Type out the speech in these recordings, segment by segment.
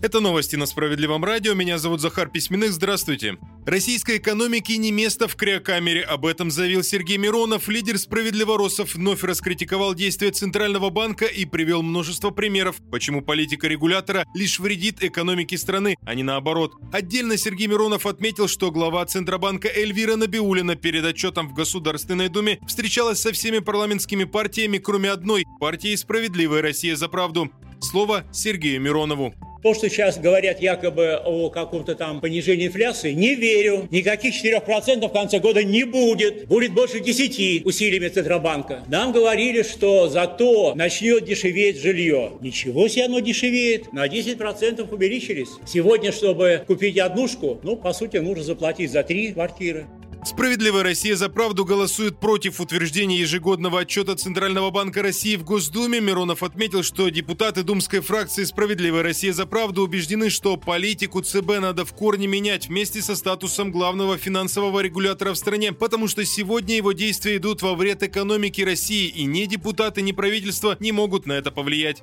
Это новости на Справедливом радио. Меня зовут Захар Письменных. Здравствуйте. Российской экономике не место в криокамере. Об этом заявил Сергей Миронов. Лидер справедливороссов вновь раскритиковал действия Центрального банка и привел множество примеров, почему политика регулятора лишь вредит экономике страны, а не наоборот. Отдельно Сергей Миронов отметил, что глава Центробанка Эльвира Набиуллина перед отчетом в Государственной Думе встречалась со всеми парламентскими партиями, кроме одной – партии «Справедливая Россия за правду». Слово Сергею Миронову. То, что сейчас говорят якобы о каком-то там понижении инфляции, не верю. Никаких 4% в конце года не будет. Будет больше 10 усилиями Центробанка. Нам говорили, что зато начнет дешеветь жилье. Ничего себе оно дешевеет. На 10% увеличились. Сегодня, чтобы купить однушку, по сути, нужно заплатить за 3 квартиры. «Справедливая Россия за правду» голосует против утверждения ежегодного отчета Центрального банка России в Госдуме. Миронов отметил, что депутаты думской фракции «Справедливая Россия за правду» убеждены, что политику ЦБ надо в корне менять вместе со статусом главного финансового регулятора в стране, потому что сегодня его действия идут во вред экономике России, и ни депутаты, ни правительство не могут на это повлиять.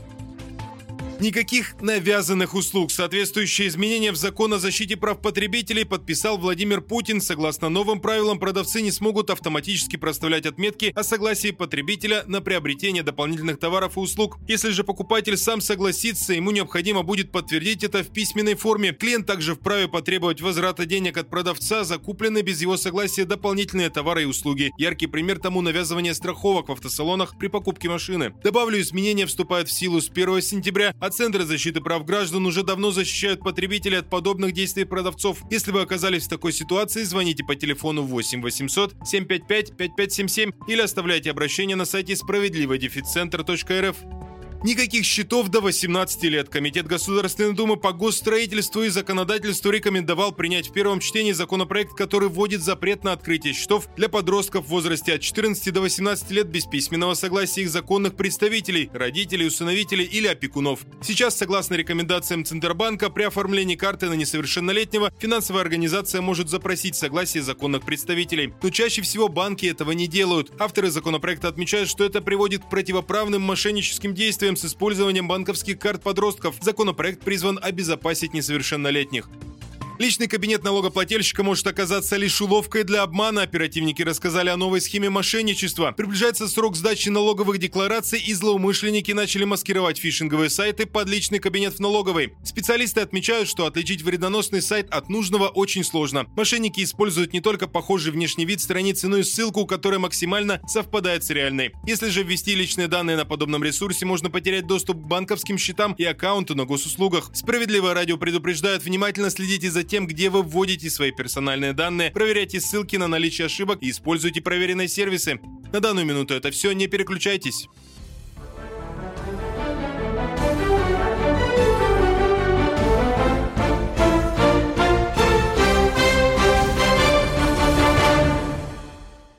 Никаких навязанных услуг. Соответствующие изменения в закон о защите прав потребителей подписал Владимир Путин. Согласно новым правилам, продавцы не смогут автоматически проставлять отметки о согласии потребителя на приобретение дополнительных товаров и услуг. Если же покупатель сам согласится, ему необходимо будет подтвердить это в письменной форме. Клиент также вправе потребовать возврата денег от продавца за купленные без его согласия дополнительные товары и услуги. Яркий пример тому — навязывание страховок в автосалонах при покупке машины. Добавлю, изменения вступают в силу с 1 сентября, Центры защиты прав граждан уже давно защищают потребителей от подобных действий продавцов. Если вы оказались в такой ситуации, звоните по телефону 8 800 755 5577 или оставляйте обращение на сайте справедливо-центр.рф. Никаких счетов до 18 лет. Комитет Государственной Думы по госстроительству и законодательству рекомендовал принять в первом чтении законопроект, который вводит запрет на открытие счетов для подростков в возрасте от 14 до 18 лет без письменного согласия их законных представителей, родителей, усыновителей или опекунов. Сейчас, согласно рекомендациям Центробанка, при оформлении карты на несовершеннолетнего финансовая организация может запросить согласие законных представителей. Но чаще всего банки этого не делают. Авторы законопроекта отмечают, что это приводит к противоправным мошенническим действиям с использованием банковских карт подростков. Законопроект призван обезопасить несовершеннолетних. Личный кабинет налогоплательщика может оказаться лишь уловкой для обмана. Оперативники рассказали о новой схеме мошенничества. Приближается срок сдачи налоговых деклараций, и злоумышленники начали маскировать фишинговые сайты под личный кабинет в налоговой. Специалисты отмечают, что отличить вредоносный сайт от нужного очень сложно. Мошенники используют не только похожий внешний вид страницы, но и ссылку, которая максимально совпадает с реальной. Если же ввести личные данные на подобном ресурсе, можно потерять доступ к банковским счетам и аккаунту на госуслугах. Справедливое радио предупреждает: внимательно следите за тем, где вы вводите свои персональные данные, проверяйте ссылки на наличие ошибок и используйте проверенные сервисы. На данную минуту это все, не переключайтесь.